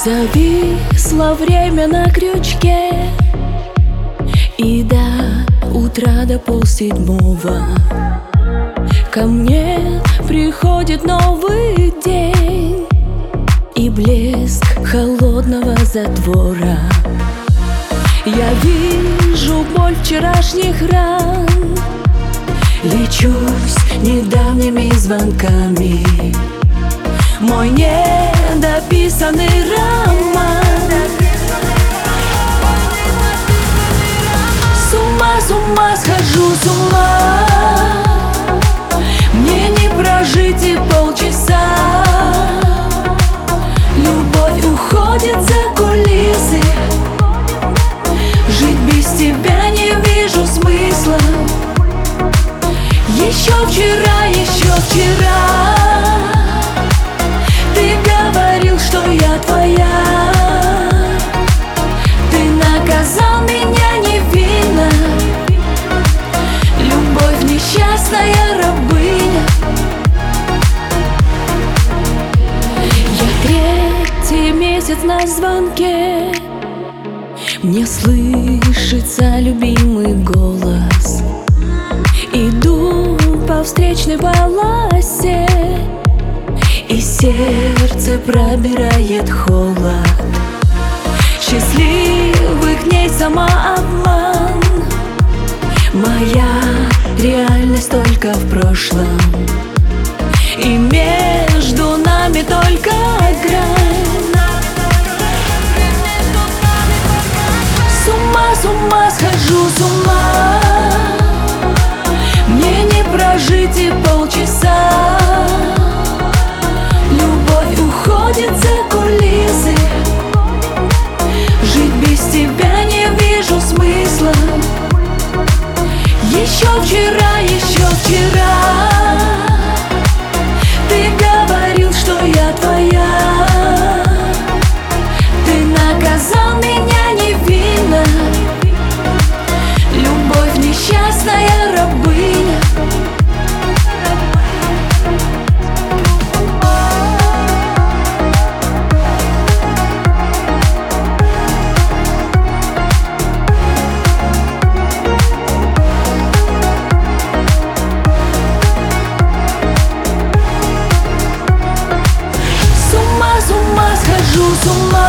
Зависло время на крючке, и до утра, до 6:30 ко мне приходит новый день и блеск холодного затвора. Я вижу боль вчерашних ран, лечусь недавними звонками. Мой недописанный роман. С ума схожу, с ума. Мне не прожить и полчаса. Любовь уходит за кулисы. Жить без тебя не вижу смысла. Еще вчера ты говорил, что я твоя. Ты наказал меня невинно. Любовь несчастная рабыня. Я 3-й месяц на звонке. Мне слышится любимый голос. Иду по встречной полосе, и сердце пробирает холод. Счастливых дней самообман. Моя реальность только в прошлом, и между нами только грань. С ума схожу, с ума. Мне не прожить и полчаса. Любовь уходит за кулисы. Жить без тебя не вижу смысла. Еще вчера ты говорил, что я твоя. Ты наказал меня невинно. Любовь несчастная рабыня. С ума схожу, с ума.